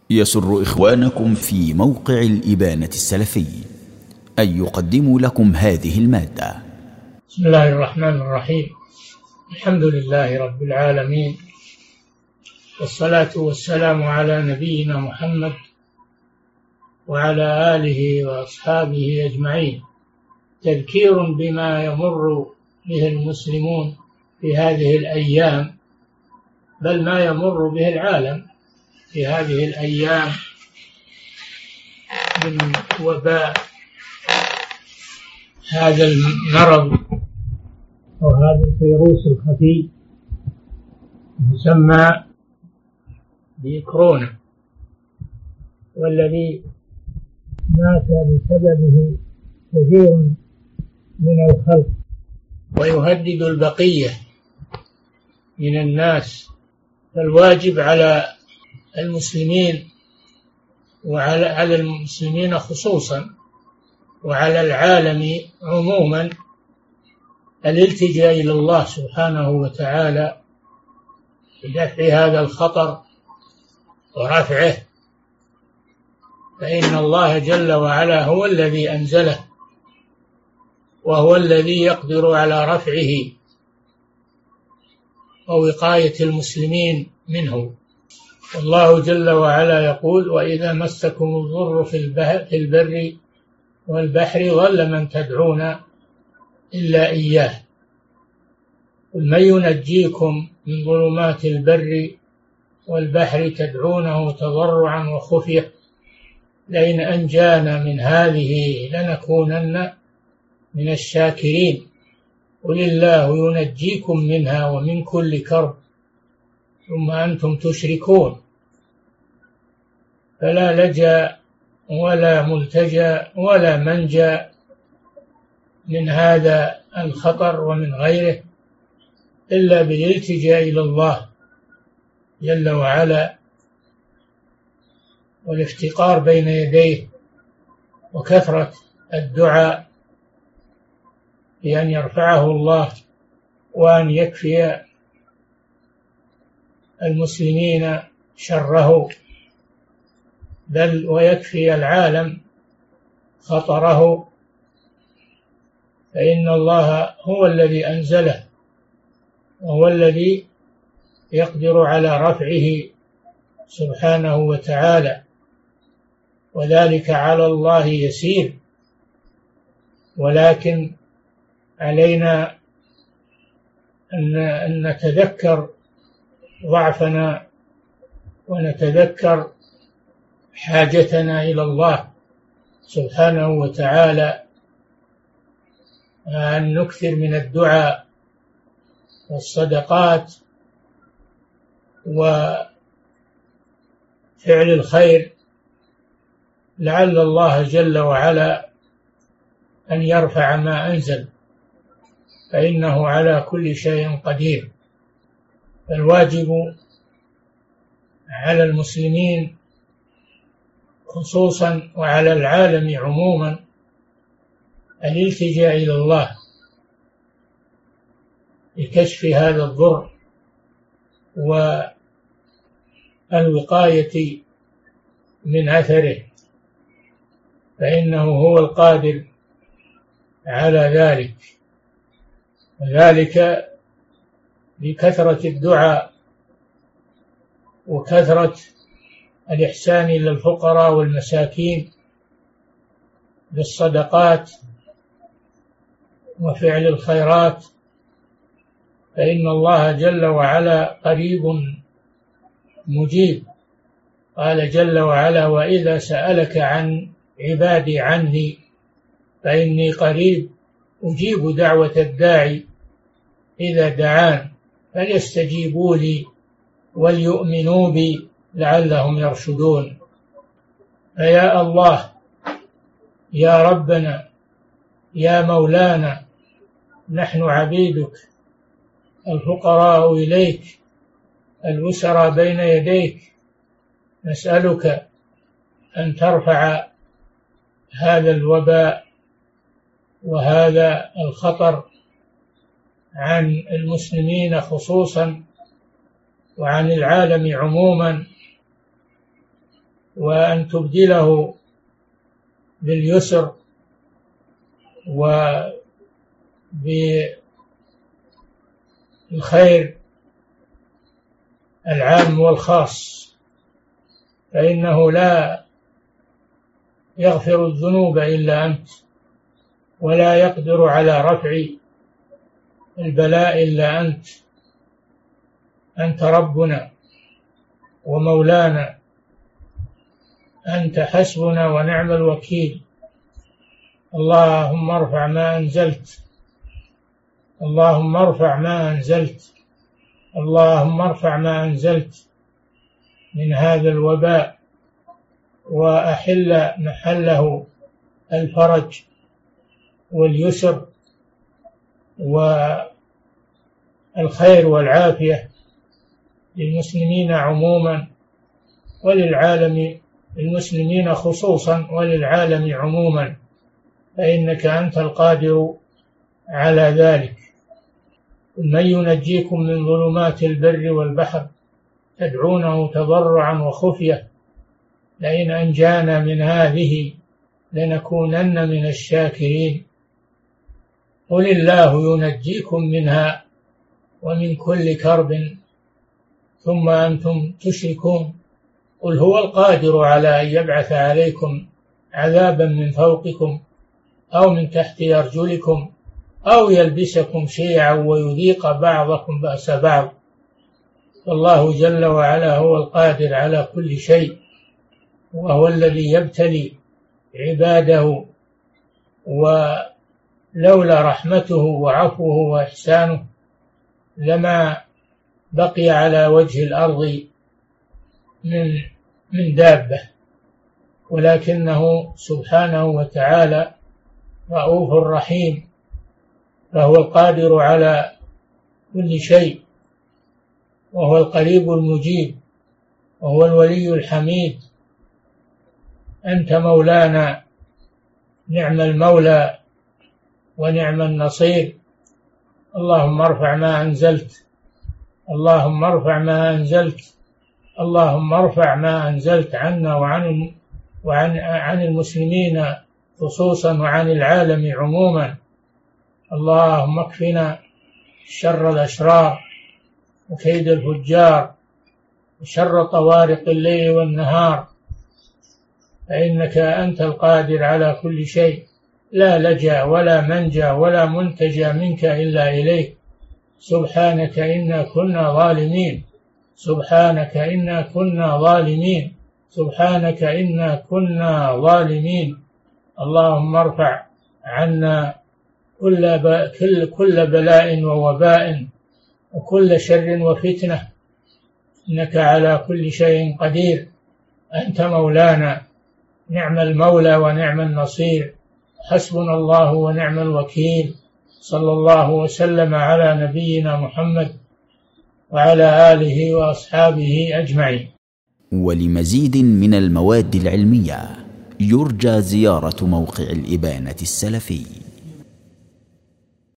يسر إخوانكم في موقع الإبانة السلفي أن يقدموا لكم هذه المادة. بسم الله الرحمن الرحيم. الحمد لله رب العالمين، والصلاة والسلام على نبينا محمد وعلى آله وأصحابه أجمعين. تذكير بما يمر به المسلمون في هذه الأيام، بل ما يمر به العالم في هذه الأيام من وباء هذا المرض أو هذا الفيروس الخفي يسمى بكورونا، والذي مات بسببه كثير من الخلق ويهدد البقية من الناس. فالواجب على المسلمين وعلى المسلمين خصوصا وعلى العالم عموما الالتجاء إلى الله سبحانه وتعالى بدفع هذا الخطر ورفعه، فإن الله جل وعلا هو الذي أنزله وهو الذي يقدر على رفعه ووقاية المسلمين منه. والله جل وعلا يقول: وإذا مسكم الضر في البر والبحر ضل من تدعون إلا إياه، قل من ينجيكم من ظلمات البر والبحر تدعونه تضرعا وخفية لئن أنجانا من هذه لنكونن من الشاكرين، قل الله ينجيكم منها ومن كل كرب ثم أنتم تشركون. فلا لجأ ولا ملتجأ ولا منجأ من هذا الخطر ومن غيره إلا بالالتجاء إلى الله جل وعلا والافتقار بين يديه وكثرة الدعاء بأن يرفعه الله وأن يكفي المسلمين شره، بل ويكفي العالم خطره، فإن الله هو الذي أنزله وهو الذي يقدر على رفعه سبحانه وتعالى، وذلك على الله يسير، ولكن علينا أن نتذكر ضعفنا ونتذكر حاجتنا إلى الله سبحانه وتعالى، أن نكثر من الدعاء والصدقات وفعل الخير لعل الله جل وعلا أن يرفع ما أنزل، فإنه على كل شيء قدير. فالواجب على المسلمين خصوصا وعلى العالم عموما الالتجاء إلى الله لكشف هذا الضر والوقاية من أثره، فإنه هو القادر على ذلك، وذلك بكثرة الدعاء وكثرة الإحسان إلى الفقراء والمساكين بالصدقات وفعل الخيرات، فإن الله جل وعلا قريب مجيب. قال جل وعلا: وإذا سألك عن عبادي عني فإني قريب أجيب دعوة الداعي إذا دعان فليستجيبوا لي وليؤمنوا بي لعلهم يرشدون. فيا الله، يا ربنا، يا مولانا، نحن عبيدك الفقراء إليك الأسرى بين يديك، نسألك أن ترفع هذا الوباء وهذا الخطر عن المسلمين خصوصا وعن العالم عموما، وأن تبدله باليسر وبالخير العام والخاص، فإنه لا يغفر الذنوب إلا أنت، ولا يقدر على رفع البلاء إلا أنت. أنت ربنا ومولانا، أنت حسبنا ونعم الوكيل. اللهم ارفع ما أنزلت، اللهم ارفع ما أنزلت، اللهم ارفع ما أنزلت من هذا الوباء، وأحل محله الفرج واليسر والخير والعافية للمسلمين عموما وللعالم، المسلمين خصوصا وللعالم عموما، فإنك أنت القادر على ذلك. من ينجيكم من ظلمات البر والبحر تدعونه تضرعا وخفية لئن أنجانا من هذه لنكونن من الشاكرين. قل الله ينجيكم منها ومن كل كرب ثم أنتم تشركون. قل هو القادر على أن يبعث عليكم عذابا من فوقكم أو من تحت أرجلكم أو يلبسكم شيعا ويذيق بعضكم بأس بعض، فالله جل وعلا هو القادر على كل شيء، وهو الذي يبتلي عباده، ولولا رحمته وعفوه وإحسانه لما بقي على وجه الأرض من دابة، ولكنه سبحانه وتعالى رؤوف رحيم، فهو القادر على كل شيء، وهو القريب المجيب، وهو الولي الحميد. أنت مولانا، نعم المولى ونعم النصير. اللهم ارفع ما أنزلت، اللهم ارفع ما أنزلت، اللهم ارفع ما أنزلت عنا وعن المسلمين خصوصا وعن العالم عموما. اللهم اكفنا شر الأشرار وكيد الفجار وشر طوارق الليل والنهار، فإنك أنت القادر على كل شيء، لا لجأ ولا منجا ولا منتجى منك إلا إليك. سبحانك إنا كنا ظالمين، سبحانك إنا كنا ظالمين، سبحانك إنا كنا ظالمين. اللهم ارفع عنا كل بلاء ووباء وكل شر وفتنة، إنك على كل شيء قدير. أنت مولانا، نعم المولى ونعم النصير، حسبنا الله ونعم الوكيل. صلى الله وسلم على نبينا محمد وعلى آله وأصحابه أجمعين. ولمزيد من المواد العلمية يرجى زيارة موقع الإبانة السلفي.